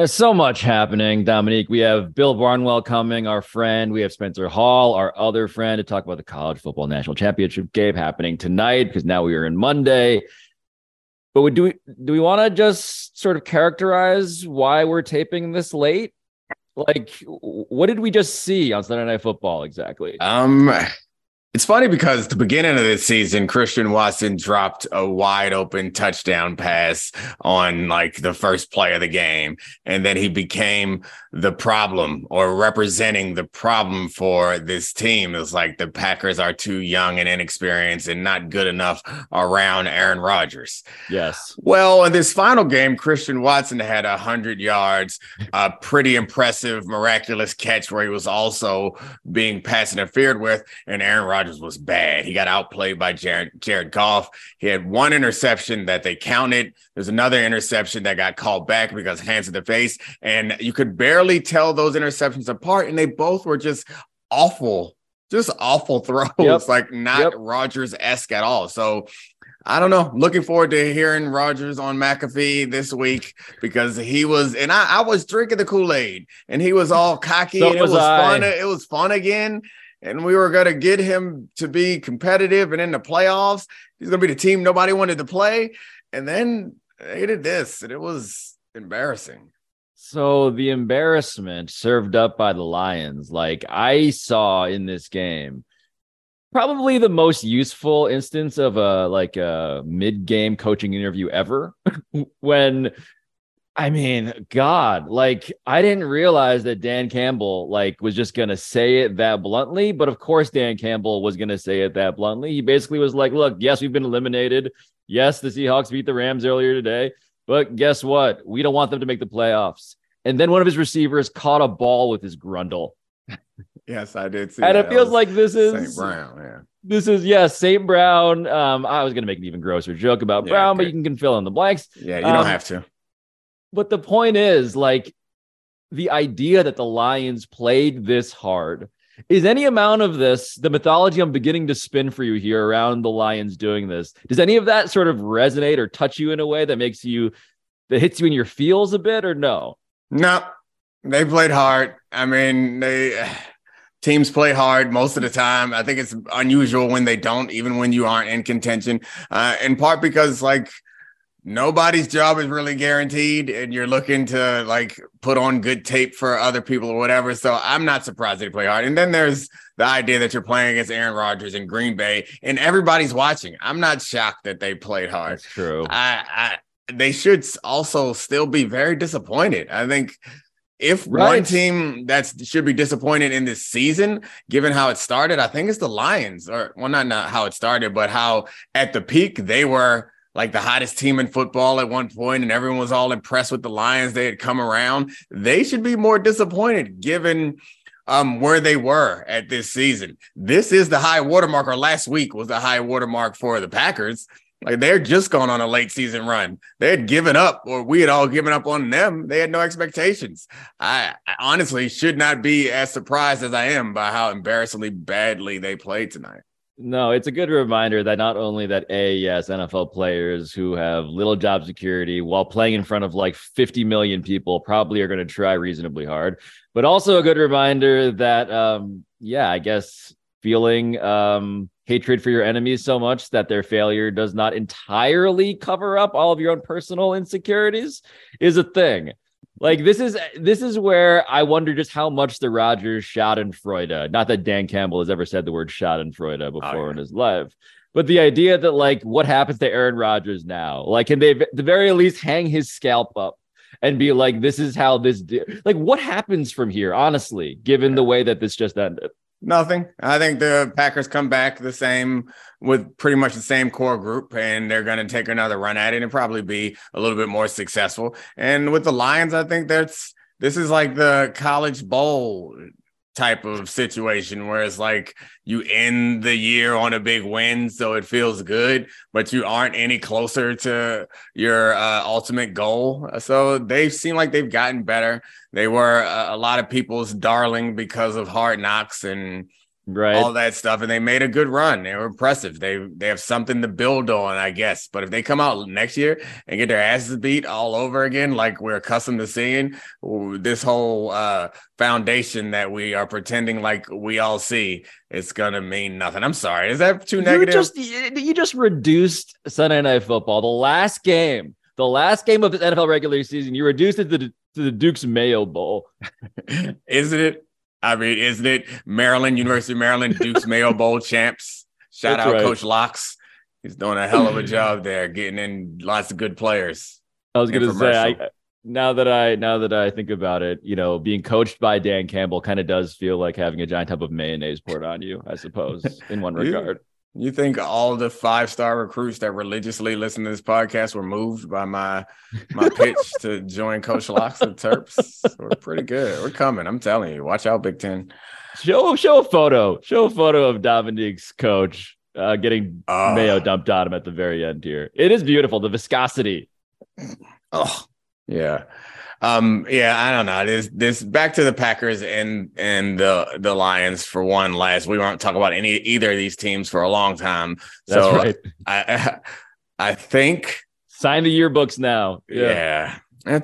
There's so much happening, Dominique. We have Bill Barnwell coming, our friend. We have Spencer Hall, our other friend, to talk about the college football national championship game happening tonight because now we are in Monday. But do we want to just sort of characterize why we're taping this late? Like, what did we just see on Sunday Night Football exactly? It's funny because the beginning of this season, Christian Watson dropped a wide open touchdown pass on like the first play of the game. And then he became the problem or representing the problem for this team. It's like the Packers are too young and inexperienced and not good enough around Aaron Rodgers. Yes. Well, in this final game, Christian Watson had 100 yards, a pretty impressive, miraculous catch where he was also being pass interfered with, and Aaron Rodgers was bad. He got outplayed by Jared Goff. He had one interception that they counted. There's another interception that got called back because hands in the face, and you could barely tell those interceptions apart, and they both were just awful throws, like not Rodgers-esque at all. So I don't know. Looking forward to hearing Rodgers on McAfee this week because he was, and I was drinking the Kool-Aid, and he was all cocky, and it was fun. It was fun again. And we were going to get him to be competitive and in the playoffs. He's going to be the team nobody wanted to play. And then they did this, and it was embarrassing. So the embarrassment served up by the Lions, like I saw in this game, probably the most useful instance of a mid-game coaching interview ever when I didn't realize that Dan Campbell was just going to say it that bluntly. But of course, Dan Campbell was going to say it that bluntly. He basically was like, look, yes, we've been eliminated. Yes, the Seahawks beat the Rams earlier today. But guess what? We don't want them to make the playoffs. And then one of his receivers caught a ball with his grundle. Yes, I did see and that. It feels like this is St. Brown. Yeah. This is, St. Brown. I was going to make an even grosser joke about Brown, but you can fill in the blanks. Yeah, you don't have to. But the point is, the idea that the Lions played this hard is any amount of this, the mythology I'm beginning to spin for you here around the Lions doing this. Does any of that sort of resonate or touch you in a way that hits you in your feels a bit, or no? No, they played hard. I mean, teams play hard most of the time. I think it's unusual when they don't, even when you aren't in contention, in part because nobody's job is really guaranteed and you're looking to put on good tape for other people or whatever. So I'm not surprised they play hard. And then there's the idea that you're playing against Aaron Rodgers in Green Bay and everybody's watching. I'm not shocked that they played hard. That's true. They should also still be very disappointed. I think if one team that should be disappointed in this season, given how it started, I think it's the Lions. Or, well, not how it started, but how at the peak they were the hottest team in football at one point, and everyone was all impressed with the Lions. They had come around. They should be more disappointed given where they were at this season. This is the high watermark, or last week was the high watermark for the Packers. They're just going on a late season run. They had given up, or we had all given up on them. They had no expectations. I honestly should not be as surprised as I am by how embarrassingly badly they played tonight. No, it's a good reminder that not only that NFL players who have little job security while playing in front of 50 million people probably are going to try reasonably hard, but also a good reminder that, I guess feeling hatred for your enemies so much that their failure does not entirely cover up all of your own personal insecurities is a thing. This is where I wonder just how much the Rodgers Schadenfreude, not that Dan Campbell has ever said the word Schadenfreude before in his life, but the idea that what happens to Aaron Rodgers now? Can they at the very least hang his scalp up and be this is how this what happens from here, honestly, given the way that this just ended? Nothing. I think the Packers come back the same with pretty much the same core group, and they're going to take another run at it and probably be a little bit more successful. And with the Lions, I think this is the college bowl type of situation where it's you end the year on a big win, so it feels good, but you aren't any closer to your ultimate goal. So they seem like they've gotten better. They were a lot of people's darling because of Hard Knocks, and right? All that stuff, and they made a good run. They were impressive. They have something to build on, I guess. But if they come out next year and get their asses beat all over again, like we're accustomed to seeing, this whole foundation that we are pretending like we all see, it's gonna mean nothing. I'm sorry. Is that too negative? You just reduced Sunday Night Football, the last game of the NFL regular season. You reduced it to the Duke's Mayo Bowl. Isn't it? I mean, isn't it? Maryland, University of Maryland, Duke's Mayo Bowl champs. Shout out right. Coach Locks. He's doing a hell of a job there, getting in lots of good players. I was going to say, now that I think about it, being coached by Dan Campbell kind of does feel like having a giant tub of mayonnaise poured on you, I suppose, in one regard. You think all the 5-star recruits that religiously listen to this podcast were moved by my pitch to join Coach Locks and Terps? We're pretty good. We're coming. I'm telling you. Watch out, Big Ten. Show a photo. Show a photo of Dominique's coach getting mayo dumped on him at the very end here. It is beautiful. The viscosity. Oh, yeah. I don't know. This back to the Packers and the Lions for one last. We won't talk about either of these teams for a long time. That's so right. I think sign the yearbooks now. Yeah.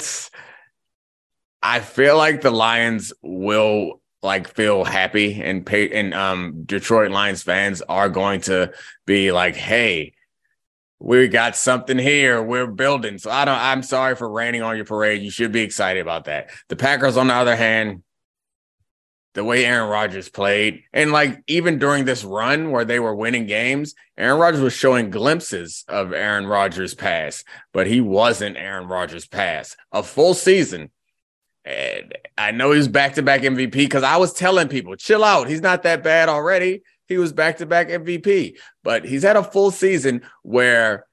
I feel like the Lions will feel happy and Detroit Lions fans are going to be like, hey, we got something here. We're building. So I'm sorry for raining on your parade. You should be excited about that. The Packers, on the other hand, the way Aaron Rodgers played, and even during this run where they were winning games, Aaron Rodgers was showing glimpses of Aaron Rodgers' past, but he wasn't Aaron Rodgers' past. A full season. And I know he was back-to-back MVP because I was telling people, chill out. He's not that bad already. He was back-to-back MVP, but he's had a full season where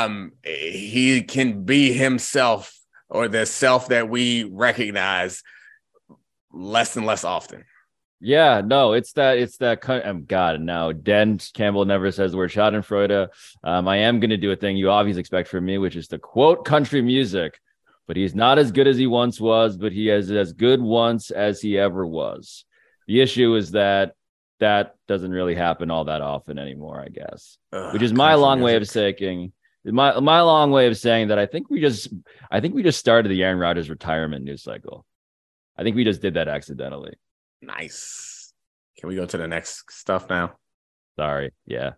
he can be himself or the self that we recognize less and less often. Yeah, no, it's that. God, no. Dan Campbell never says the word Schadenfreude. I am going to do a thing you obviously expect from me, which is to quote country music, but he's not as good as he once was, but he is as good once as he ever was. The issue is that doesn't really happen all that often anymore, I guess. Which is my long way of saying my long way of saying that I think we just started the Aaron Rodgers retirement news cycle. I think we just did that accidentally. Nice. Can we go to the next stuff now? Sorry. Yeah.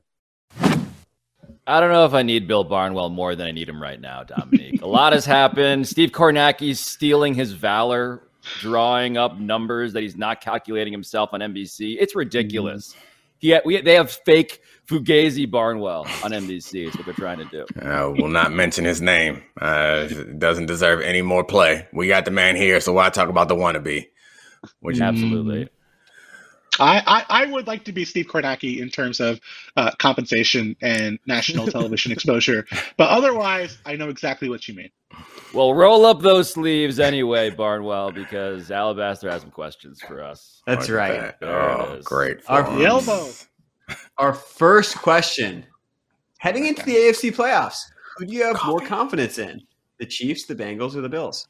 I don't know if I need Bill Barnwell more than I need him right now, Dominique. A lot has happened. Steve Kornacki's stealing his valor, drawing up numbers that he's not calculating himself on NBC. It's ridiculous. They have fake Fugazi Barnwell on NBC. It's what they're trying to do. We'll not mention his name. Doesn't deserve any more play. We got the man here, so why talk about the wannabe? Absolutely. I would like to be Steve Kornacki in terms of compensation and national television exposure. But otherwise, I know exactly what you mean. Well, roll up those sleeves anyway, Barnwell, because Alabaster has some questions for us. That's right. Oh, great. Our first question. Heading into the AFC playoffs, who do you have more confidence in? The Chiefs, the Bengals, or the Bills?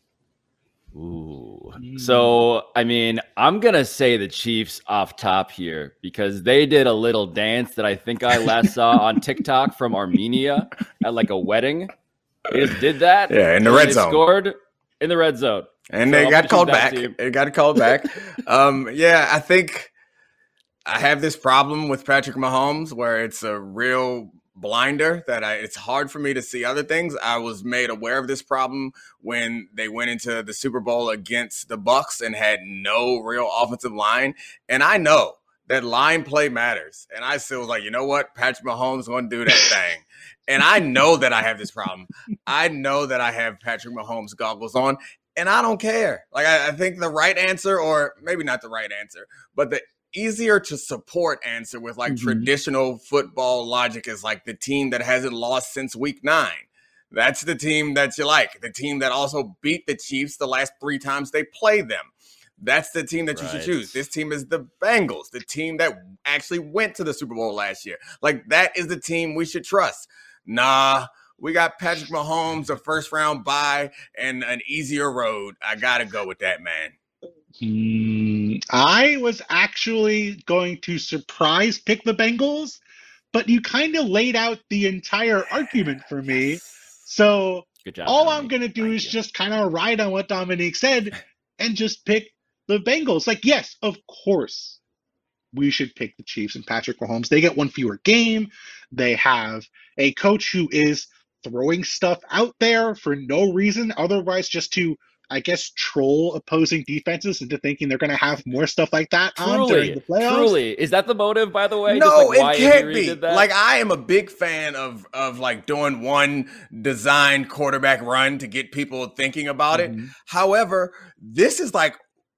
Ooh. So, I mean, I'm going to say the Chiefs off top here because they did a little dance that I think I last saw on TikTok from Armenia at a wedding. They just did that. Yeah, in the red zone. Scored in the red zone. And they got called back. I think I have this problem with Patrick Mahomes where it's a real blinder that it's hard for me to see other things. I was made aware of this problem when they went into the Super Bowl against the Bucs and had no real offensive line. And I know that line play matters. And I still was like, you know what? Patrick Mahomes is going to do that thing. And I know that I have this problem. I know that I have Patrick Mahomes goggles on, and I don't care. I think the right answer, or maybe not the right answer, but the easier to support answer with traditional football logic is the team that hasn't lost since week 9. That's the team that you like. The team that also beat the Chiefs the last 3 times they played them. That's the team that you should choose. This team is the Bengals, the team that actually went to the Super Bowl last year. That is the team we should trust. Nah, we got Patrick Mahomes, a first-round bye, and an easier road. I got to go with that, man. I was actually going to surprise pick the Bengals, but you kind of laid out the entire argument for me. Yes. So Good job, all I'm Dominique. going to do Thank is you. just kind of ride on what Dominique said and just pick the Bengals. Like, yes, of course, we should pick the Chiefs and Patrick Mahomes. They get one fewer game. They have a coach who is throwing stuff out there for no reason, otherwise just to, I guess, troll opposing defenses into thinking they're going to have more stuff like that on during the playoffs. Truly. Is that the motive, by the way? No, Just like why it can't Andy Reid be. did that? Like, I am a big fan of like doing one design quarterback run to get people thinking about it. However, this is like,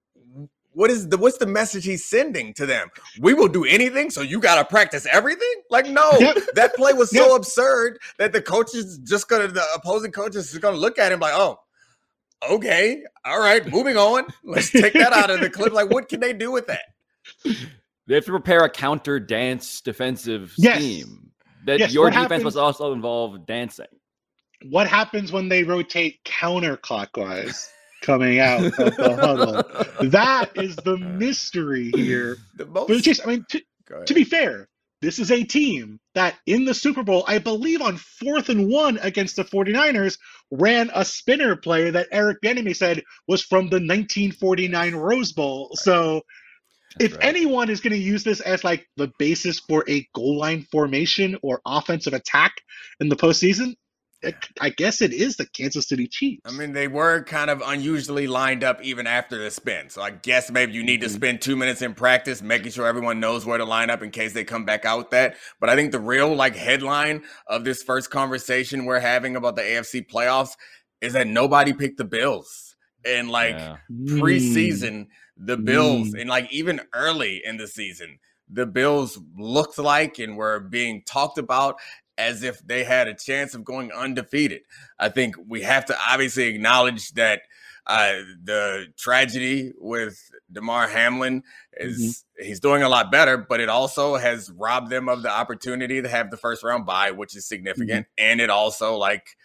what's the message he's sending to them? We will do anything, so you got to practice everything? Like, no, that play was so absurd that the opposing coaches is gonna look at him like, oh, okay, all right, moving on. Let's take that out of the clip. Like, what can they do with that? They have to prepare a counter dance defensive Yes. scheme. That Yes, your what defense happens- must also involve dancing. What happens when they rotate counterclockwise coming out of the huddle? That is the mystery here. The most, For the Chiefs. I mean, Go ahead. to be fair, this is a team that in the Super Bowl, I believe on 4th and 1 against the 49ers, ran a spinner play that Eric Bieniemy said was from the 1949 Rose Bowl. Right. So That's if right. anyone is going to use this as like the basis for a goal line formation or offensive attack in the postseason, I guess it is the Kansas City Chiefs. I mean, they were kind of unusually lined up even after the spin. So I guess maybe you need to spend 2 minutes in practice, making sure everyone knows where to line up in case they come back out with that. But I think the real like headline of this first conversation we're having about the AFC playoffs is that nobody picked the Bills. And like preseason, the Bills, and like even early in the season, the Bills looked like and were being talked about as if they had a chance of going undefeated. I think we have to obviously acknowledge that the tragedy with Damar Hamlin is he's doing a lot better, but it also has robbed them of the opportunity to have the first round bye, which is significant. And it also like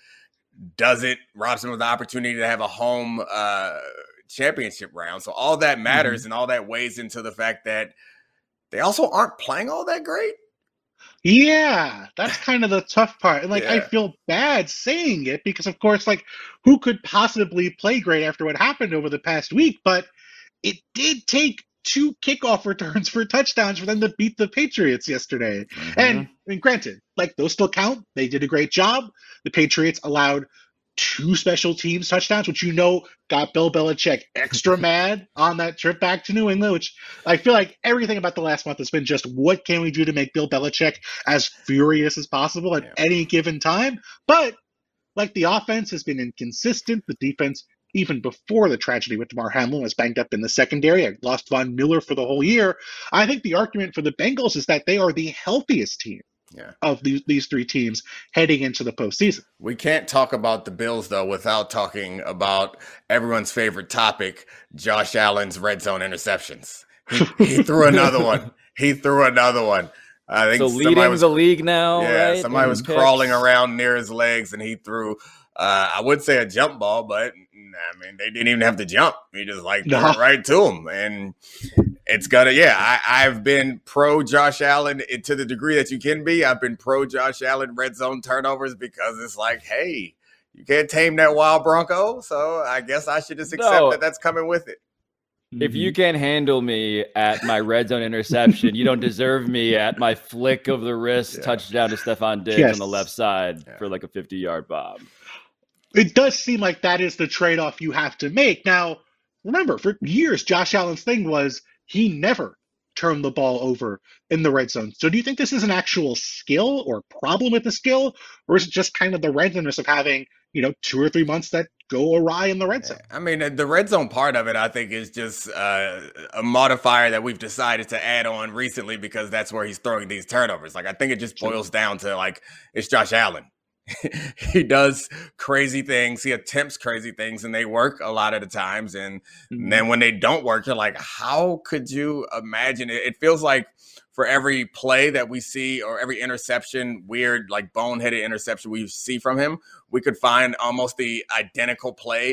robs them of the opportunity to have a home championship round. So all that matters and all that weighs into the fact that they also aren't playing all that great. Yeah, that's kind of the tough part. And like, I feel bad saying it because, of course, like, who could possibly play great after what happened over the past week? But it did take 2 kickoff returns for touchdowns for them to beat the Patriots yesterday. And granted, like, those still count. They did a great job. The Patriots allowed 2 special teams touchdowns, which got Bill Belichick extra mad on that trip back to New England, which I feel like everything about the last month has been just what can we do to make Bill Belichick as furious as possible at any given time. But like the offense has been inconsistent. The defense, even before the tragedy with Damar Hamlin, was banged up in the secondary. I lost Von Miller for the whole year. I think the argument for the Bengals is that they are the healthiest team of these 3 teams heading into the postseason. We can't talk about the Bills, though, without talking about everyone's favorite topic, Josh Allen's red zone interceptions. He threw another one. I think so leading the league now, right? Somebody was crawling around near his legs, and he threw, I would say a jump ball, but I mean, they didn't even have to jump. He just threw it right to him. And it's gonna, I've been pro Josh Allen to the degree that you can be. I've been pro Josh Allen red zone turnovers because it's like, hey, you can't tame that wild Bronco. So I guess I should just accept that that's coming with it. If you can't handle me at my red zone interception, you don't deserve me at my flick of the wrist touchdown to Stephon Diggs on the left side for like a 50-yard bomb. It does seem like that is the trade-off you have to make. Now, remember, for years, Josh Allen's thing was he never turned the ball over in the red zone. So do you think this is an actual skill or problem with the skill, or is it just kind of the randomness of having, 2 or 3 months that go awry in the red zone? I mean, the red zone part of it, I think, is just a modifier that we've decided to add on recently because that's where he's throwing these turnovers. Like, I think it just boils down to, like, it's Josh Allen. He does crazy things. He attempts crazy things, and they work a lot of the times. And then when they don't work, you're like, how could you imagine it? It feels like for every play that we see or every interception, weird, like boneheaded interception we see from him, we could find almost the identical play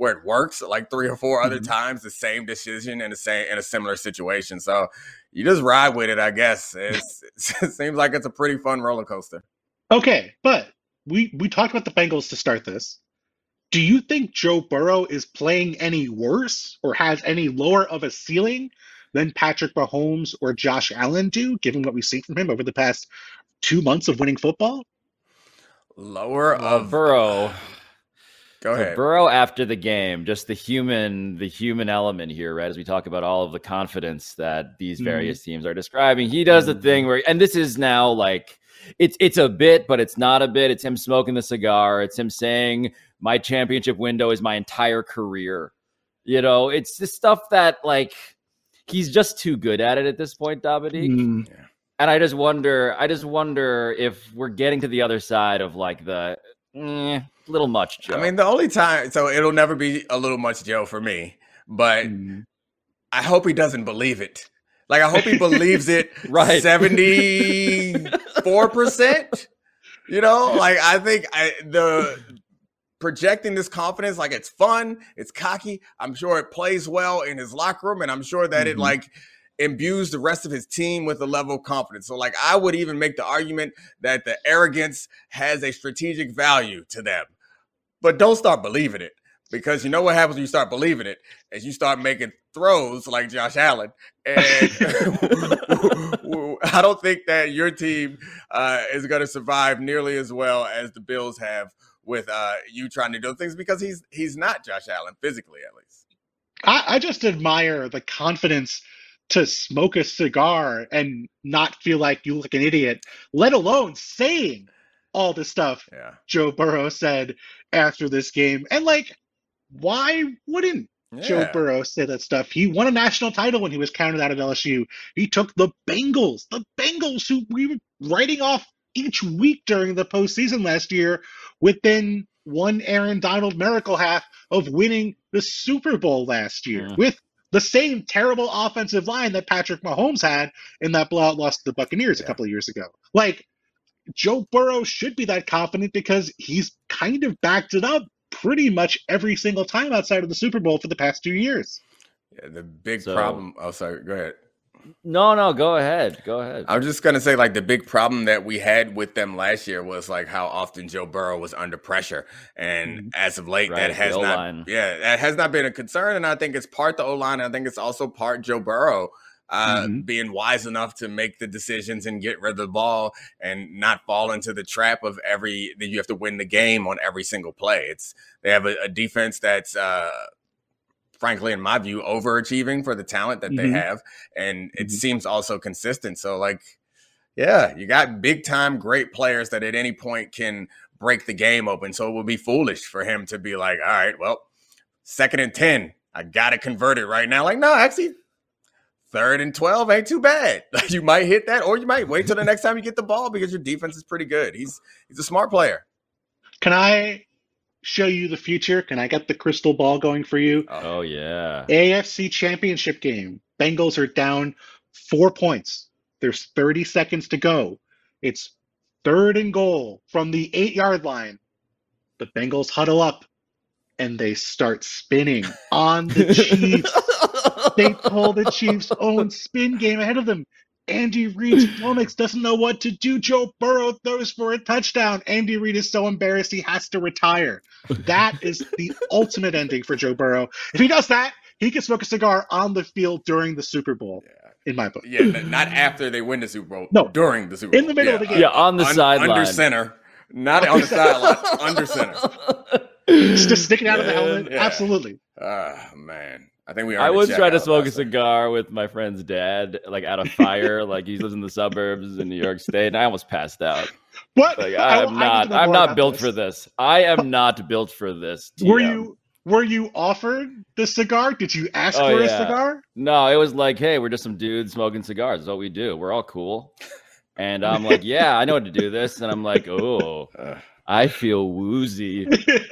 where it works like 3 or 4 other times, the same decision in a similar situation. So you just ride with it, I guess. It seems like it's a pretty fun roller coaster. Okay, but we talked about the Bengals to start this. Do you think Joe Burrow is playing any worse or has any lower of a ceiling than Patrick Mahomes or Josh Allen do, given what we've seen from him over the past 2 months of winning football? Lower of Burrow. Go ahead. Burrow after the game, just the human element here, right? As we talk about all of the confidence that these various teams are describing, he does the thing where, and this is now like, it's a bit, but it's not a bit. It's him smoking the cigar. It's him saying, my championship window is my entire career. You know, it's this stuff that like, he's just too good at it at this point, Dominique. Yeah. And I just wonder if we're getting to the other side of like the little much Joe. I mean, the only time, so it'll never be a little much Joe for me, but I hope he doesn't believe it. Like, I hope he believes it right. 74%. You know, like, I think the projecting this confidence, like, it's fun, it's cocky. I'm sure it plays well in his locker room, and I'm sure that it like imbues the rest of his team with a level of confidence. So, like, I would even make the argument that the arrogance has a strategic value to them. But don't start believing it, because you know what happens when you start believing it is you start making throws like Josh Allen. And I don't think that your team is going to survive nearly as well as the Bills have with you trying to do things, because he's not Josh Allen physically, at least. I just admire the confidence to smoke a cigar and not feel like you look like an idiot, let alone saying all the stuff Joe Burrow said after this game. And like, why wouldn't Joe Burrow say that stuff? He won a national title when he was counted out of LSU. He took the Bengals who we were writing off each week during the postseason last year, within one Aaron Donald miracle half of winning the Super Bowl last year with the same terrible offensive line that Patrick Mahomes had in that blowout loss to the Buccaneers a couple of years ago. Like, Joe Burrow should be that confident because he's kind of backed it up pretty much every single time outside of the Super Bowl for the past 2 years. Yeah, the big problem. Oh, sorry. Go ahead. No, go ahead. I'm just going to say, like, the big problem that we had with them last year was like how often Joe Burrow was under pressure. And as of late, that has not been a concern. And I think it's part the O-line. I think it's also part Joe Burrow being wise enough to make the decisions and get rid of the ball and not fall into the trap of that you have to win the game on every single play. They have a defense that's, frankly, in my view, overachieving for the talent that they have. And it seems also consistent. So, like, yeah, you got big time, great players that at any point can break the game open. So it would be foolish for him to be like, all right, well, 2nd and 10, I got to convert it right now. Like, no, actually, 3rd and 12 ain't too bad. You might hit that, or you might wait till the next time you get the ball because your defense is pretty good. He's a smart player. Can I show you the future? Can I get the crystal ball going for you? Oh, yeah. AFC Championship game. Bengals are down 4 points. There's 30 seconds to go. It's 3rd and goal from the 8-yard line. The Bengals huddle up and they start spinning on the Chiefs. They pull the Chiefs' own spin game ahead of them. Andy Reid's flummox doesn't know what to do. Joe Burrow throws for a touchdown. Andy Reid is so embarrassed he has to retire. That is the ultimate ending for Joe Burrow. If he does that, he can smoke a cigar on the field during the Super Bowl, in my book. Yeah, not after they win the Super Bowl. No, during the Super Bowl. In the middle of the game. Yeah, on the sideline. Under center. Not on the sideline. Under center. Just sticking out of the helmet. Yeah. Absolutely. Man. I think I once tried to smoke a cigar with my friend's dad, like at a fire. Like, he lives in the suburbs in New York State, and I almost passed out. What? Like, I'm not built for this. I am not built for this. TM. Were you offered the cigar? Did you ask for a cigar? No, it was like, hey, we're just some dudes smoking cigars. That's what we do. We're all cool. And I'm like, yeah, I know how to do this. And I'm like, oh, I feel woozy.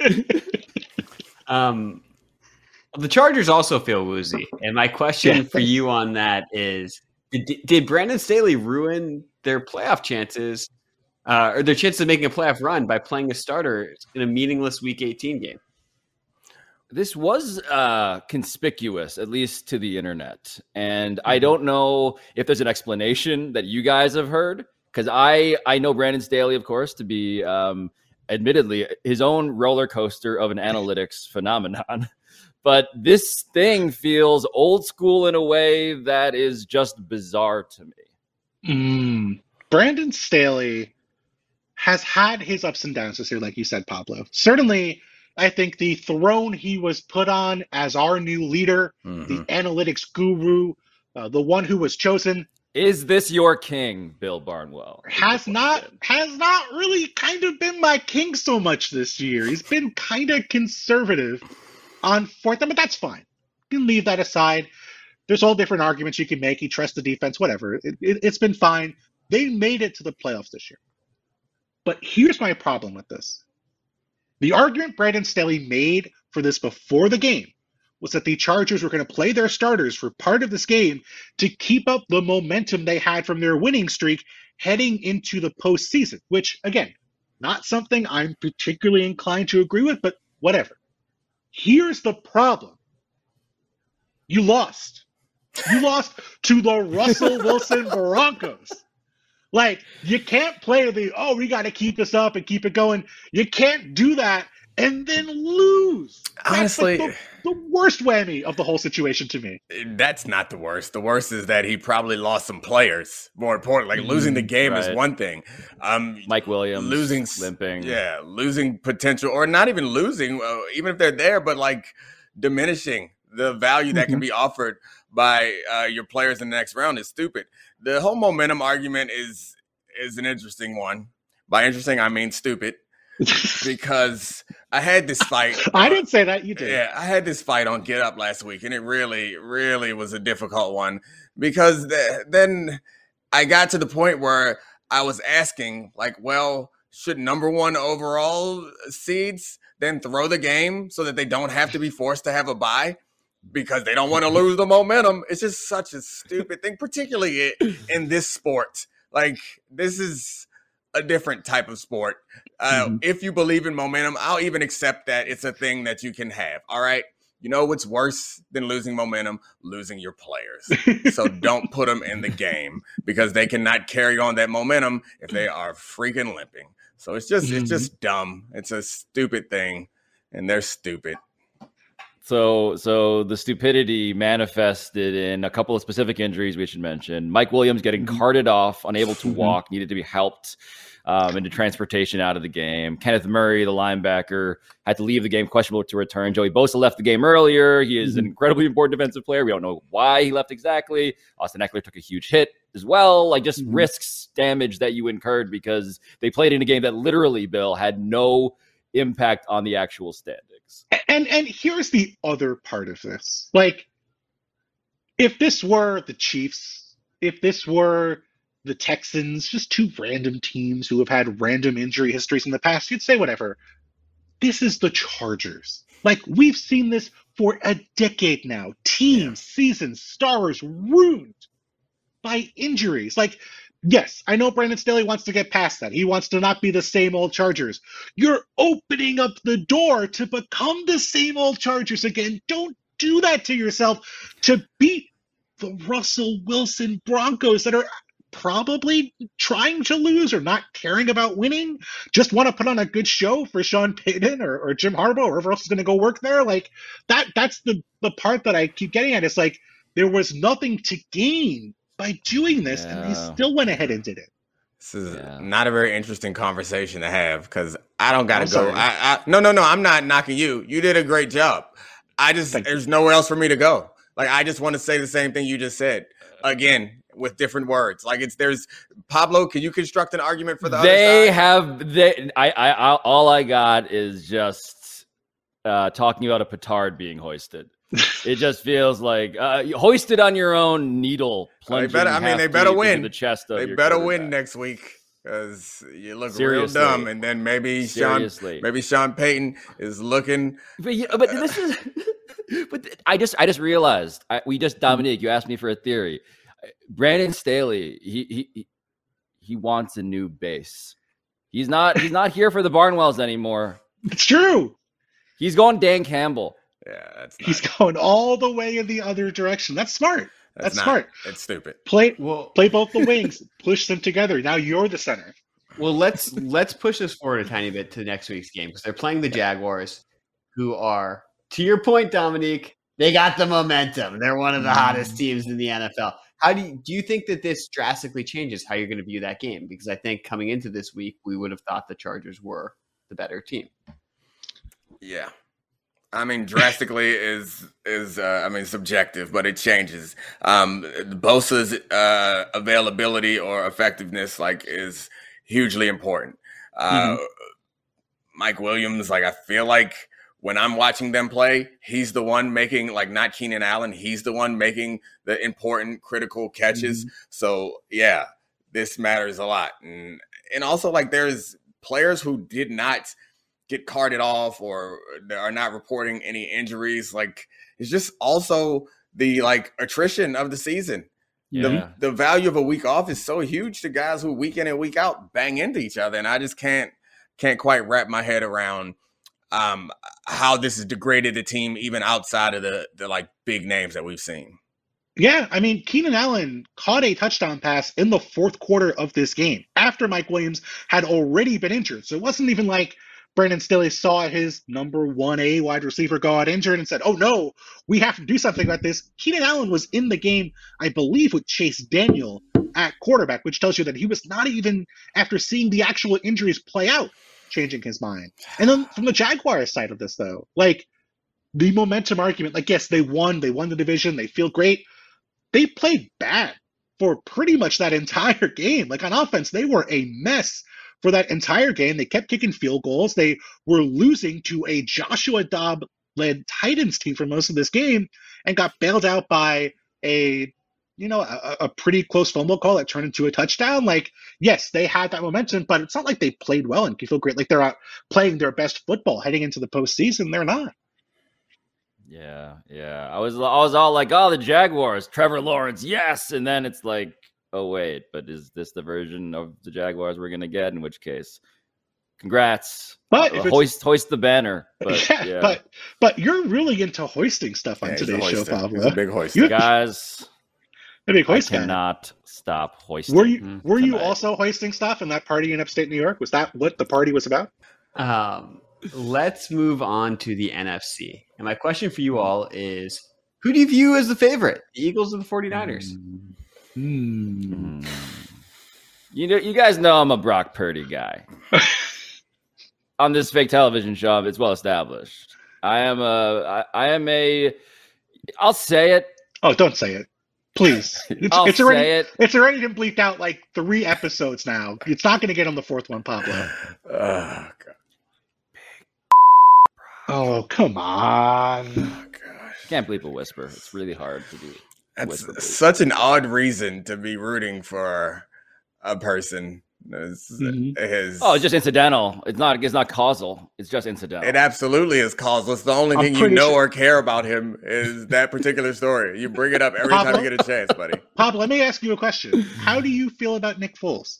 The Chargers also feel woozy. And my question for you on that is, did Brandon Staley ruin their playoff chances or their chances of making a playoff run by playing a starter in a meaningless Week 18 game? This was conspicuous, at least to the internet. And I don't know if there's an explanation that you guys have heard, because I know Brandon Staley, of course, to be admittedly his own roller coaster of an analytics phenomenon. But this thing feels old school in a way that is just bizarre to me. Brandon Staley has had his ups and downs this year, like you said, Pablo. Certainly, I think the throne he was put on as our new leader, the analytics guru, the one who was chosen. Is this your king, Bill Barnwell? Has not really kind of been my king so much this year. He's been kind of conservative on fourth down, but that's fine. You can leave that aside. There's all different arguments you can make. He trusts the defense, whatever. It's been fine. They made it to the playoffs this year. But here's my problem with this. The argument Brandon Staley made for this before the game was that the Chargers were going to play their starters for part of this game to keep up the momentum they had from their winning streak heading into the postseason, which, again, not something I'm particularly inclined to agree with, but whatever. Here's the problem. You lost. You lost to the Russell Wilson Broncos. Like, you can't play we got to keep this up and keep it going. You can't do that and then lose. Honestly, that's like the worst whammy of the whole situation to me. That's not the worst. The worst is that he probably lost some players. More important, like losing the game is one thing. Mike Williams losing, limping, losing potential, or not even losing, even if they're there, but like diminishing the value that can be offered by your players in the next round is stupid. The whole momentum argument is an interesting one. By interesting, I mean stupid. Because I had this fight. I didn't say that. You did. Yeah, I had this fight on Get Up last week, and it really, really was a difficult one. Because then I got to the point where I was asking, like, well, should number one overall seeds then throw the game so that they don't have to be forced to have a bye? Because they don't want to lose the momentum. It's just such a stupid thing, particularly in this sport. Like, this is a different type of sport. If you believe in momentum, I'll even accept that it's a thing that you can have. All right. You know what's worse than losing momentum? Losing your players. So don't put them in the game because they cannot carry on that momentum if they are freaking limping. So it's just dumb. It's a stupid thing, and they're stupid. So the stupidity manifested in a couple of specific injuries we should mention. Mike Williams getting carted off, unable to walk, needed to be helped into transportation out of the game. Kenneth Murray, the linebacker, had to leave the game, questionable to return. Joey Bosa left the game earlier. He is an incredibly important defensive player. We don't know why he left exactly. Austin Eckler took a huge hit as well. Like, just risks damage that you incurred because they played in a game that literally, Bill, had no impact on the actual standings. And here's the other part of this. Like, if this were the Chiefs, if this were the Texans, just two random teams who have had random injury histories in the past, you'd say whatever. This is the Chargers. Like, we've seen this for a decade now. Teams, seasons, stars ruined by injuries. Like, yes, I know Brandon Staley wants to get past that. He wants to not be the same old Chargers. You're opening up the door to become the same old Chargers again. Don't do that to yourself to beat the Russell Wilson Broncos that are probably trying to lose or not caring about winning, just want to put on a good show for Sean Payton or Jim Harbaugh or whoever else is going to go work there. Like, that's the part that I keep getting at. It's like, there was nothing to gain by doing this, and they still went ahead and did it. This is not a very interesting conversation to have because I don't got to go. No, I'm not knocking you. You did a great job. There's nowhere else for me to go. Like, I just want to say the same thing you just said again with different words. Like, there's Pablo. Can you construct an argument for the other side? All I got is just talking about a petard being hoisted. It just feels like hoisted on your own needle. They better win. The chest of they better win next week because you look real dumb. And then maybe Sean Payton is looking. But this is. But I just realized Dominique, you asked me for a theory. Brandon Staley, he wants a new base. He's not here for the Barnwells anymore. It's true. He's going Dan Campbell. Yeah, He's going all the way in the other direction. That's smart. That's smart. It's stupid. Play both the wings, push them together. Now you're the center. Well, let's push this forward a tiny bit to next week's game because they're playing the Jaguars, who are, to your point, Dominique, they got the momentum. They're one of the hottest teams in the NFL. How do you think that this drastically changes how you're going to view that game? Because I think coming into this week, we would have thought the Chargers were the better team. Yeah. I mean, drastically is subjective, but it changes. Bosa's availability or effectiveness is hugely important. Mike Williams, I feel like when I'm watching them play, he's the one making, not Keenan Allen, he's the one making the important critical catches. So yeah, this matters a lot. And also there's players who did not get carted off or are not reporting any injuries. It's just also the attrition of the season. Yeah. The value of a week off is so huge to guys who week in and week out bang into each other. And I just can't quite wrap my head around how this has degraded the team even outside of the big names that we've seen. Yeah, I mean, Keenan Allen caught a touchdown pass in the fourth quarter of this game after Mike Williams had already been injured. So it wasn't even like Brandon Staley saw his number 1A wide receiver go out injured and said, oh no, we have to do something about this. Keenan Allen was in the game, I believe, with Chase Daniel at quarterback, which tells you that he was not even, after seeing the actual injuries play out, changing his mind. And then from the Jaguars side of this, though, the momentum argument, yes, they won the division, they feel great. They played bad for pretty much that entire game. On offense, they were a mess for that entire game. They kept kicking field goals. They were losing to a Joshua Dobbs-led Titans team for most of this game and got bailed out by a pretty close fumble call that turned into a touchdown. Yes, they had that momentum, but it's not like they played well and feel great. They're out playing their best football heading into the postseason. They're not. Yeah. I was all oh, the Jaguars, Trevor Lawrence, yes. And then it's oh, wait, but is this the version of the Jaguars we're going to get? In which case, congrats. But hoist the banner. But, yeah, but you're really into hoisting stuff on today's show, Pablo. He's a big hoister. Guys, a big hoist I cannot stop hoisting. Were you also hoisting stuff in that party in upstate New York? Was that what the party was about? Let's move on to the NFC. And my question for you all is, who do you view as the favorite? The Eagles or the 49ers? You guys know I'm a Brock Purdy guy. On this fake television show, it's well established. I'll say it. Oh, don't say it. Please. It's already been bleeped out 3 episodes now. It's not going to get on the 4th one, Pablo. Oh, God. Oh, come on. Oh, gosh. Can't bleep a whisper. It's really hard to do. That's such an odd reason to be rooting for a person. It's just incidental. It's not causal. It's just incidental. It absolutely is causal. It's the only thing you know or care about him is that particular story. You bring it up every time you get a chance, buddy. Pablo, let me ask you a question. How do you feel about Nick Foles?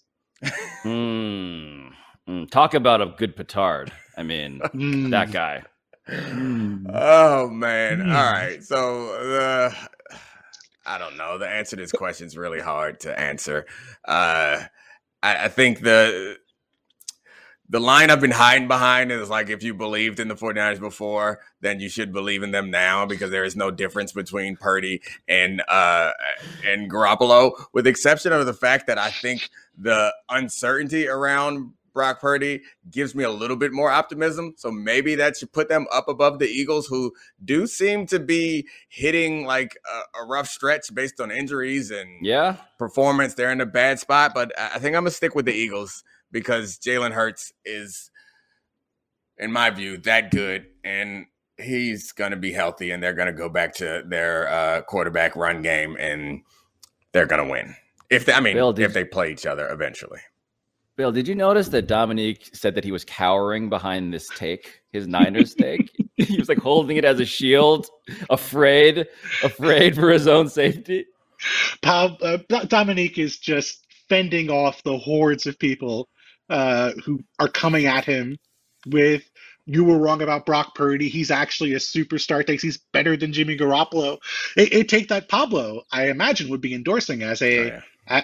Talk about a good petard. I mean, that guy. Oh, man. All right. So, I don't know. The answer to this question is really hard to answer. I think the line I've been hiding behind is if you believed in the 49ers before, then you should believe in them now because there is no difference between Purdy and Garoppolo, with the exception of the fact that I think the uncertainty around Brock Purdy gives me a little bit more optimism. So maybe that should put them up above the Eagles, who do seem to be hitting a rough stretch based on injuries and performance. They're in a bad spot, but I think I'm going to stick with the Eagles because Jalen Hurts is, in my view, that good. And he's going to be healthy and they're going to go back to their quarterback run game and they're going to win. If they play each other eventually. Bill, did you notice that Dominique said that he was cowering behind this take, his Niners take? He was holding it as a shield, afraid for his own safety. Dominique is just fending off the hordes of people who are coming at him with you were wrong about Brock Purdy. He's actually a superstar. Thinks he's better than Jimmy Garoppolo. It take that Pablo, I imagine, would be endorsing as a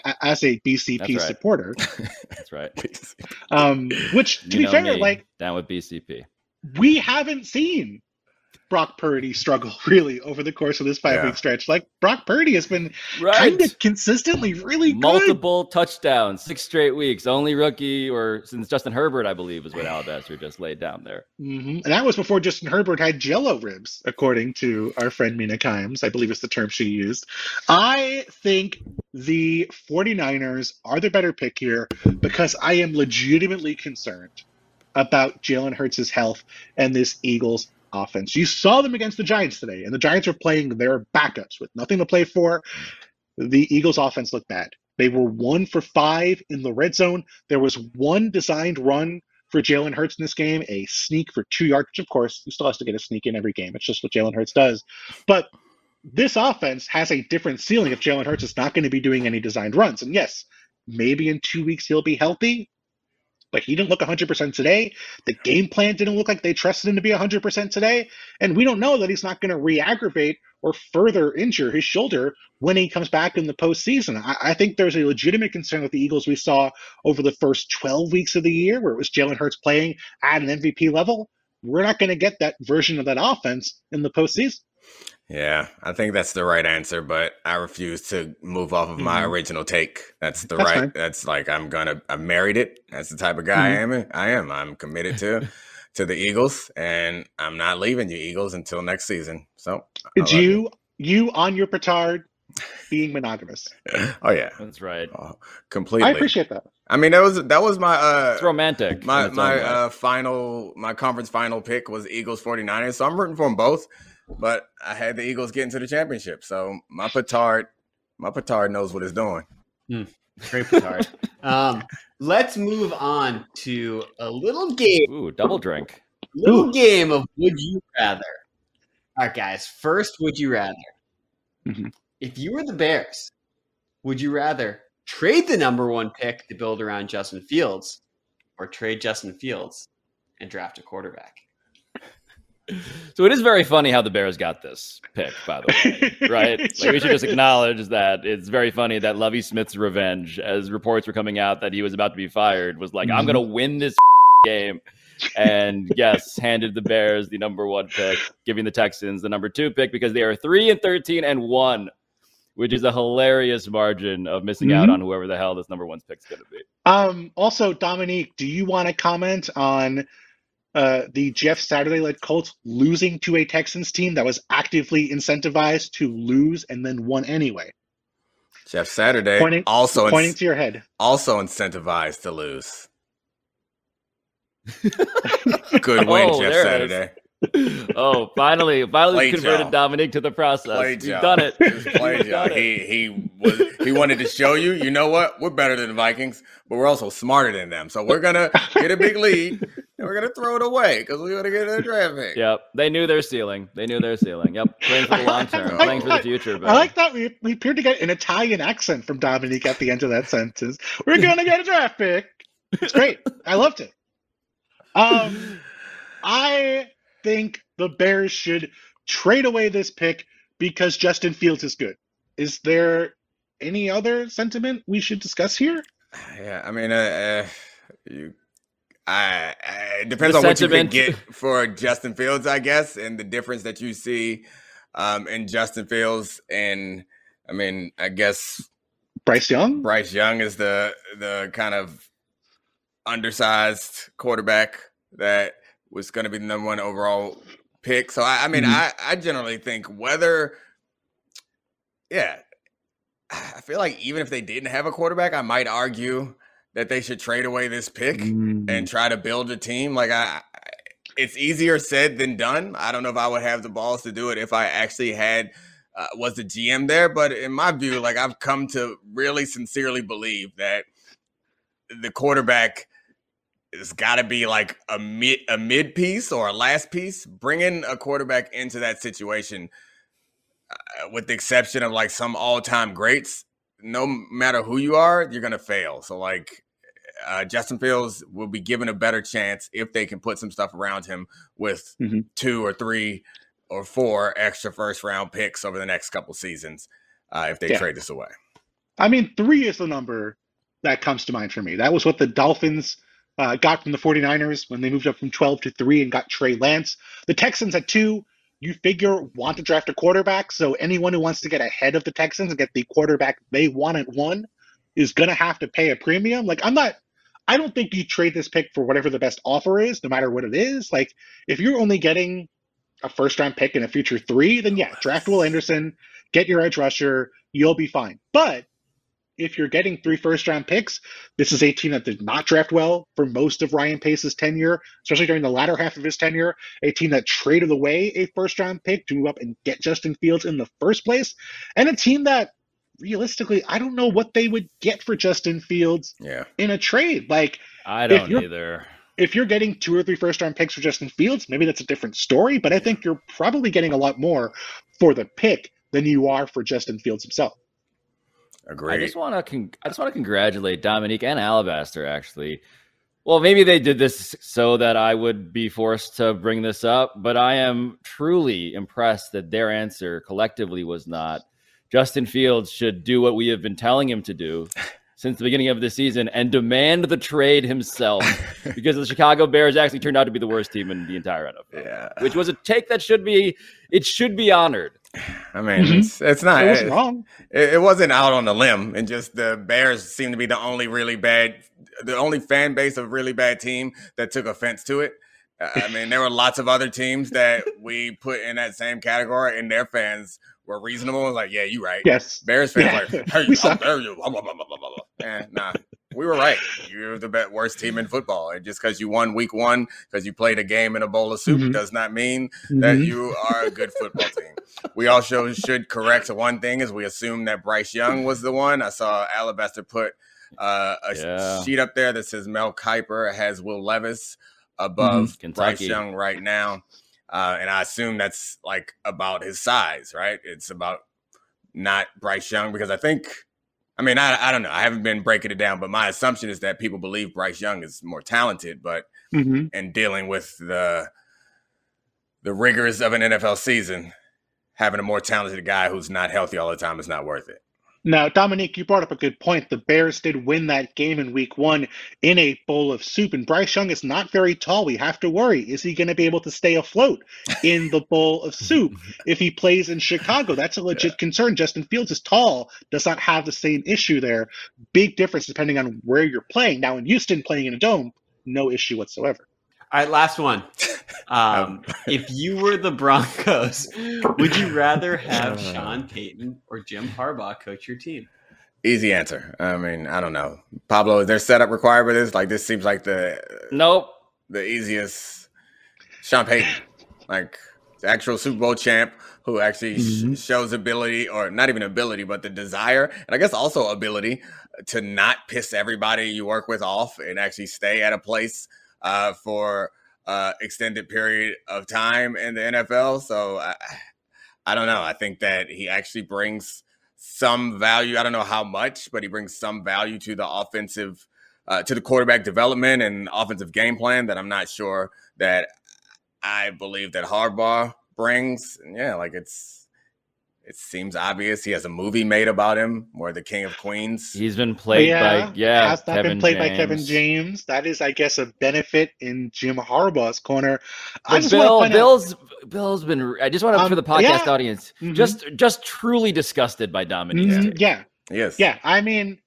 BCP supporter. That's right. Which, to be fair, like, down with BCP. We haven't seen Brock Purdy struggle really over the course of this 5-week stretch. Like, Brock Purdy has been kind of consistently really good. Multiple touchdowns, 6 straight weeks. Only rookie, or since Justin Herbert, I believe, is what Alabaster just laid down there. Mm-hmm. And that was before Justin Herbert had jello ribs, according to our friend Mina Kimes. I believe it's the term she used. I think the 49ers are the better pick here because I am legitimately concerned about Jalen Hurts' health and this Eagles offense. You saw them against the Giants today, and the Giants are playing their backups with nothing to play for. The Eagles offense looked bad. They were 1 for 5 in the red zone. There was one designed run for Jalen Hurts in this game, a sneak for 2 yards, which of course he still has to get a sneak in every game. It's just what Jalen Hurts does. But this offense has a different ceiling if Jalen Hurts is not going to be doing any designed runs. And yes, maybe in 2 weeks he'll be healthy, but he didn't look 100% today. The game plan didn't look like they trusted him to be 100% today. And we don't know that he's not going to re-aggravate or further injure his shoulder when he comes back in the postseason. I think there's a legitimate concern with the Eagles we saw over the first 12 weeks of the year, where it was Jalen Hurts playing at an MVP level. We're not going to get that version of that offense in the postseason. Yeah, I think that's the right answer, but I refuse to move off of my original take. That's right. Fine. That's like I married it. That's the type of guy I am. I'm committed to the Eagles, and I'm not leaving you Eagles until next season. So you on your petard being monogamous. Oh yeah, that's right. Completely. I appreciate that. I mean, that was my it's romantic. My conference final pick was Eagles 49ers. So I'm rooting for them both. But I had the Eagles get into the championship, so my petard knows what it's doing. Great petard. Let's move on to a little game. Ooh, double drink. Game of Would You Rather. All right, guys. First, Would You Rather? Mm-hmm. If you were the Bears, would you rather trade the number 1 pick to build around Justin Fields, or trade Justin Fields and draft a quarterback? So it is very funny how the Bears got this pick, by the way, right? Like, we should just acknowledge that it's very funny that Lovie Smith's revenge, as reports were coming out that he was about to be fired, was like, I'm going to win this game. And yes, handed the Bears the number 1 pick, giving the Texans the number 2 pick because they are 3-13-1, which is a hilarious margin of missing out on whoever the hell this number 1 pick is going to be. Also, Dominique, do you want to comment on the Jeff Saturday-led Colts losing to a Texans team that was actively incentivized to lose and then won anyway? Jeff Saturday pointing to your head. Also incentivized to lose. Good win, Jeff Saturday. Oh, finally converted Dominic to the process. He's done it. He wanted to show you, you know what? We're better than the Vikings, but we're also smarter than them. So we're gonna get a big lead and we're gonna throw it away because we want to get a draft pick. Yep, they knew their ceiling. Yep, playing for the long term, playing for the future. But I like that we appeared to get an Italian accent from Dominique at the end of that sentence. We're gonna get a draft pick. It's great. I loved it. I think the Bears should trade away this pick because Justin Fields is good. Is there any other sentiment we should discuss here? Yeah, I mean, it depends on what you can get for Justin Fields, I guess, and the difference that you see in Justin Fields. And I mean, I guess Bryce Young is the kind of undersized quarterback that was going to be the number 1 overall pick. So, I mean, I generally think I feel like even if they didn't have a quarterback, I might argue that they should trade away this pick and try to build a team. Like, it's easier said than done. I don't know if I would have the balls to do it if I actually was the GM there. But in my view, like, I've come to really sincerely believe that the quarterback it's got to be like a mid piece or a last piece. Bringing a quarterback into that situation, with the exception of like some all-time greats, no matter who you are, you're gonna fail. So like, Justin Fields will be given a better chance if they can put some stuff around him with 2 or 3 or 4 extra first-round picks over the next couple seasons if they trade this away. I mean, 3 is the number that comes to mind for me. That was what the Dolphins got from the 49ers when they moved up from 12 to 3 and got Trey Lance. The Texans at 2, you figure, want to draft a quarterback, so anyone who wants to get ahead of the Texans and get the quarterback they want at 1 is going to have to pay a premium. Like, I don't think you trade this pick for whatever the best offer is, no matter what it is. Like, if you're only getting a first-round pick and a future 3, then yeah, draft Will Anderson, get your edge rusher, you'll be fine. But if you're getting 3 first-round picks, this is a team that did not draft well for most of Ryan Pace's tenure, especially during the latter half of his tenure, a team that traded away a first-round pick to move up and get Justin Fields in the first place, and a team that, realistically, I don't know what they would get for Justin Fields in a trade. Like, I don't either. If you're getting 2 or 3 first-round picks for Justin Fields, maybe that's a different story, but I think you're probably getting a lot more for the pick than you are for Justin Fields himself. Agreed. I just want to congratulate Dominique and Alabaster, actually. Well, maybe they did this so that I would be forced to bring this up, but I am truly impressed that their answer collectively was not Justin Fields should do what we have been telling him to do since the beginning of the season and demand the trade himself, because the Chicago Bears actually turned out to be the worst team in the entire NFL, which was a take that should be honored. I mean, it's not. It wasn't wrong. It wasn't out on a limb, and just the Bears seem to be the only fan base of really bad team that took offense to it. I mean, there were lots of other teams that we put in that same category, and their fans were reasonable. Like, yeah, you're right. Yes. Bears fans like, hey, how dare you? Nah, we were right. You're the worst team in football. And just because you won week 1, because you played a game in a bowl of soup, does not mean that you are a good football team. We also should correct one thing, is we assume that Bryce Young was the one. I saw Alabaster put a sheet up there that says Mel Kiper has Will Levis above Bryce Young right now. And I assume that's like about his size, right? It's about not Bryce Young, because I don't know. I haven't been breaking it down, but my assumption is that people believe Bryce Young is more talented, but in dealing with the rigors of an NFL season, having a more talented guy who's not healthy all the time is not worth it. Now, Dominique, you brought up a good point. The Bears did win that game in week 1 in a bowl of soup, and Bryce Young is not very tall. We have to worry. Is he going to be able to stay afloat in the bowl of soup if he plays in Chicago? That's a legit concern. Justin Fields is tall, does not have the same issue there. Big difference depending on where you're playing. Now, in Houston, playing in a dome, no issue whatsoever. All right, last one. If you were the Broncos, would you rather have Sean Payton or Jim Harbaugh coach your team? Easy answer. I mean, I don't know. Pablo, is there setup required for this? Like, this seems like the easiest. Sean Payton, like the actual Super Bowl champ who actually shows ability, or not even ability, but the desire, and I guess also ability to not piss everybody you work with off and actually stay at a place for extended period of time in the NFL. So I don't know. I think that he actually brings some value. I don't know how much, but he brings some value to the offensive, to the quarterback development and offensive game plan that I'm not sure that I believe that Harbaugh brings. And yeah, like it seems obvious. He has a movie made about him, where the King of Queens. He's been played by Kevin James. That is, I guess, a benefit in Jim Harbaugh's corner. Bill's been. I just want to, for the podcast audience, just truly disgusted by Dominique. Yes. Yeah. I mean,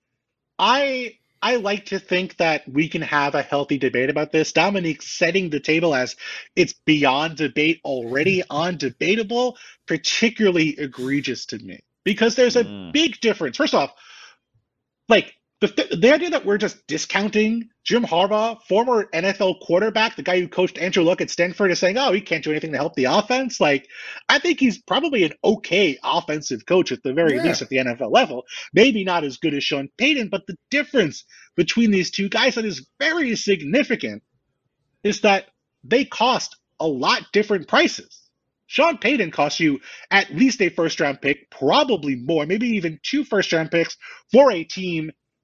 I like to think that we can have a healthy debate about this. Dominique setting the table as it's beyond debate, already undebatable, particularly egregious to me, because there's a big difference. First off, like the idea that we're just discounting Jim Harbaugh, former NFL quarterback, the guy who coached Andrew Luck at Stanford, is saying, oh, he can't do anything to help the offense. Like, I think he's probably an okay offensive coach at the very least at the NFL level. Maybe not as good as Sean Payton, but the difference between these two guys that is very significant is that they cost a lot different prices. Sean Payton costs you at least a first-round pick, probably more, maybe even 2 first-round picks for a team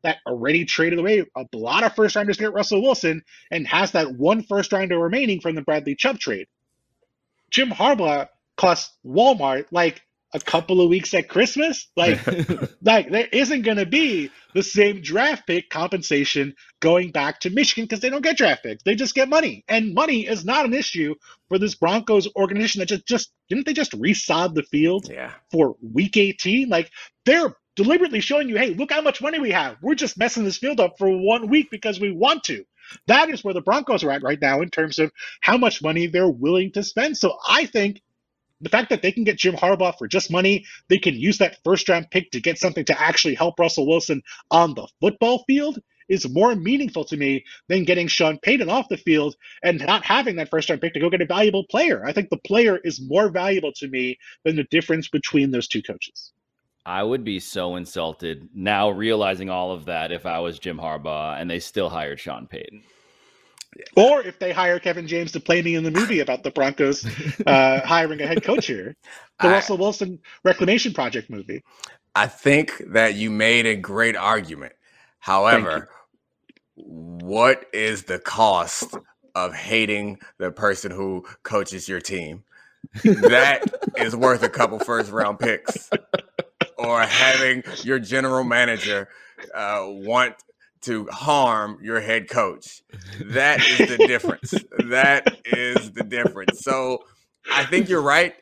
that already traded away a lot of first rounders to get Russell Wilson and has that one first rounder remaining from the Bradley Chubb trade. Jim Harbaugh costs Walmart like a couple of weeks at Christmas. Like there isn't going to be the same draft pick compensation going back to Michigan because they don't get draft picks. They just get money. And money is not an issue for this Broncos organization that just didn't they just resod the field for week 18? Like they're deliberately showing you, hey, look how much money we have. We're just messing this field up for 1 week because we want to. That is where the Broncos are at right now in terms of how much money they're willing to spend. So I think the fact that they can get Jim Harbaugh for just money, they can use that first-round pick to get something to actually help Russell Wilson on the football field is more meaningful to me than getting Sean Payton off the field and not having that first-round pick to go get a valuable player. I think the player is more valuable to me than the difference between those two coaches. I would be so insulted now realizing all of that if I was Jim Harbaugh and they still hired Sean Payton. Or if they hire Kevin James to play me in the movie about the Broncos hiring a head coach here, the Russell Wilson Reclamation Project movie. I think that you made a great argument. However, what is the cost of hating the person who coaches your team? That is worth a couple first-round picks. Or having your general manager want to harm your head coach. That is the difference. That is the difference. So I think you're right.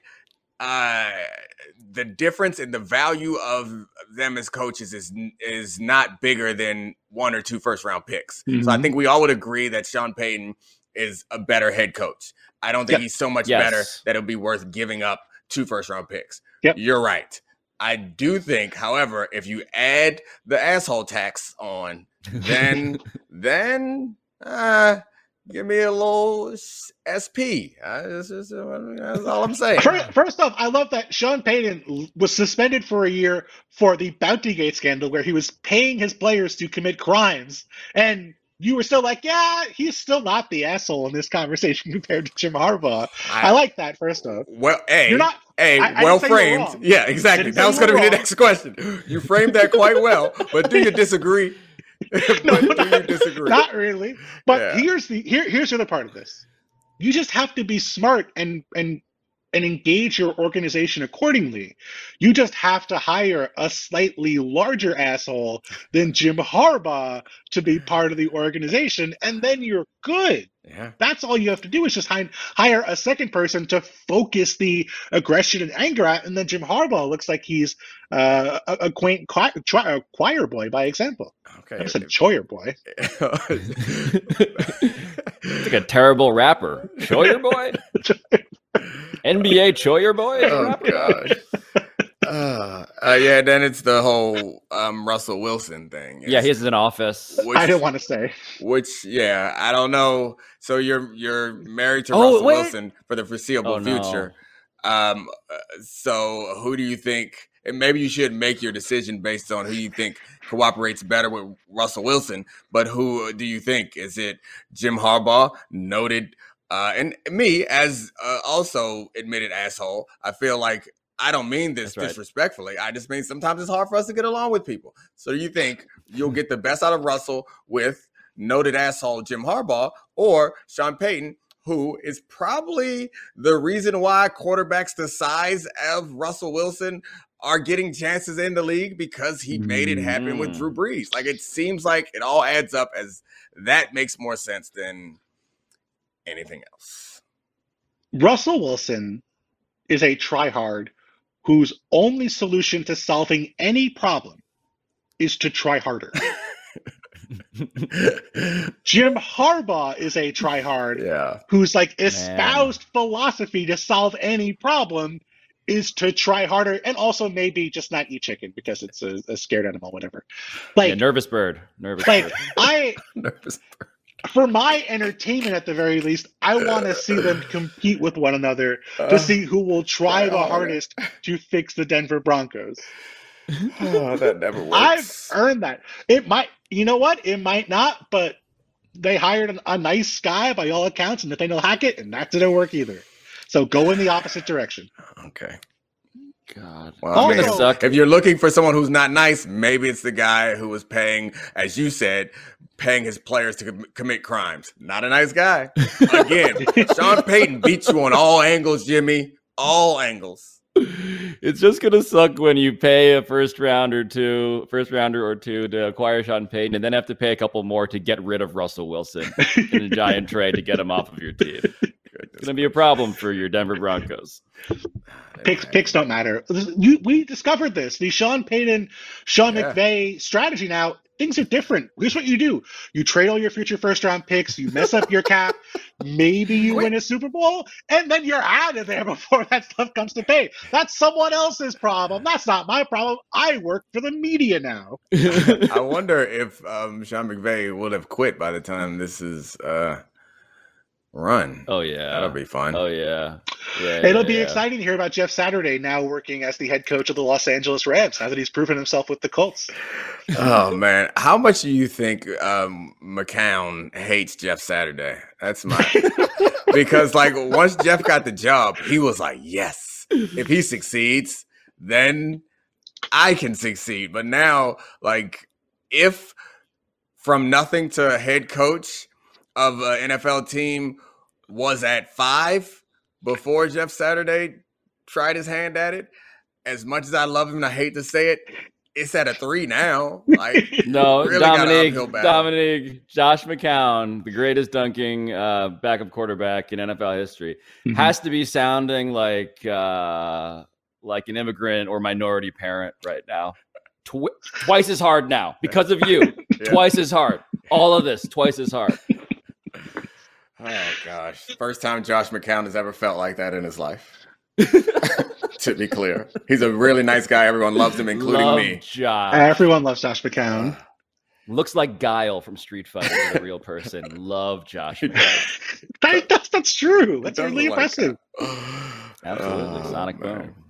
The difference in the value of them as coaches is not bigger than 1 or 2 first-round picks. Mm-hmm. So I think we all would agree that Sean Payton is a better head coach. I don't think he's so much better that it'll be worth giving up 2 first-round picks. Yep. You're right. I do think, however, if you add the asshole tax on, then give me a little SP. That's all I'm saying. First off, I love that Sean Payton was suspended for a year for the Bountygate scandal where he was paying his players to commit crimes. And you were still like, yeah, he's still not the asshole in this conversation compared to Jim Harbaugh. I like that, first off. Well, well framed. Yeah, exactly. That was going to be the next question. You framed that quite well, but do you disagree? No, not really. But here's the other part of this. You just have to be smart and engage your organization accordingly. You just have to hire a slightly larger asshole than Jim Harbaugh to be part of the organization, and then you're good. Yeah. That's all you have to do is just hire a second person to focus the aggression and anger at, and then Jim Harbaugh looks like he's a quaint choir boy by example. Okay, I said choir boy. It's like a terrible rapper. Choir boy? NBA Choyer boy? Oh, gosh. Then it's the whole Russell Wilson thing. He's in office. I didn't want to say. I don't know. So you're married to Russell Wilson for the foreseeable future. So who do you think? And maybe you should make your decision based on who you think cooperates better with Russell Wilson. But who do you think? Is it Jim Harbaugh, noted? And me, as also admitted asshole, I feel like I don't mean this disrespectfully. I just mean sometimes it's hard for us to get along with people. So you think you'll get the best out of Russell with noted asshole Jim Harbaugh or Sean Payton, who is probably the reason why quarterbacks the size of Russell Wilson are getting chances in the league because he made it happen with Drew Brees. Like, it seems like it all adds up as that makes more sense than anything else. Russell Wilson is a tryhard whose only solution to solving any problem is to try harder. Jim Harbaugh is a tryhard whose espoused philosophy to solve any problem is to try harder and also maybe just not eat chicken because it's a scared animal, whatever. Nervous bird. Nervous bird. For my entertainment, at the very least, I want to see them compete with one another to see who will try the hardest to fix the Denver Broncos. That never works. I've earned that. It might, you know what? It might not, but they hired a nice guy by all accounts, and Nathaniel Hackett, and that didn't work either. So go in the opposite direction. Okay. God. Well, I mean, Also- if you're looking for someone who's not nice, maybe it's the guy who was paying, as you said, paying his players to commit crimes. Not a nice guy. Again, Sean Payton beats you on all angles, Jimmy. All angles. It's just gonna suck when you pay a first rounder or two to acquire Sean Payton, and then have to pay a couple more to get rid of Russell Wilson in a giant trade to get him off of your team. It's gonna be a problem for your Denver Broncos. Picks don't matter. We discovered this. The Sean Payton, Sean McVay strategy now, things are different. Here's what you do. You trade all your future first-round picks, you mess up your cap, maybe you win a Super Bowl, and then you're out of there before that stuff comes to pay. That's someone else's problem. That's not my problem. I work for the media now. I wonder if Sean McVay would have quit by the time this is run. Oh yeah, that'll be fun. Oh yeah, It'll be exciting to hear about Jeff Saturday now working as the head coach of the Los Angeles Rams now that he's proven himself with the Colts. Oh man, how much do you think McCown hates Jeff Saturday? That's my because like once Jeff got the job, he was like, yes, if he succeeds, then I can succeed. But now, like, if from nothing to head coach of an NFL team was at 5 before Jeff Saturday tried his hand at it. As much as I love him, and I hate to say it, it's at a 3 now. Like, no, really Dominique, Josh McCown, the greatest dunking backup quarterback in NFL history, has to be sounding like an immigrant or minority parent right now. Twice as hard now because of you. Yeah. Twice as hard. All of this twice as hard. Oh gosh! First time Josh McCown has ever felt like that in his life. To be clear, he's a really nice guy. Everyone loves him, including me. Josh. Everyone loves Josh McCown. Looks like Guile from Street Fighter, a real person. Love Josh McCown. That's true. That's really impressive. Absolutely, Sonic Boom.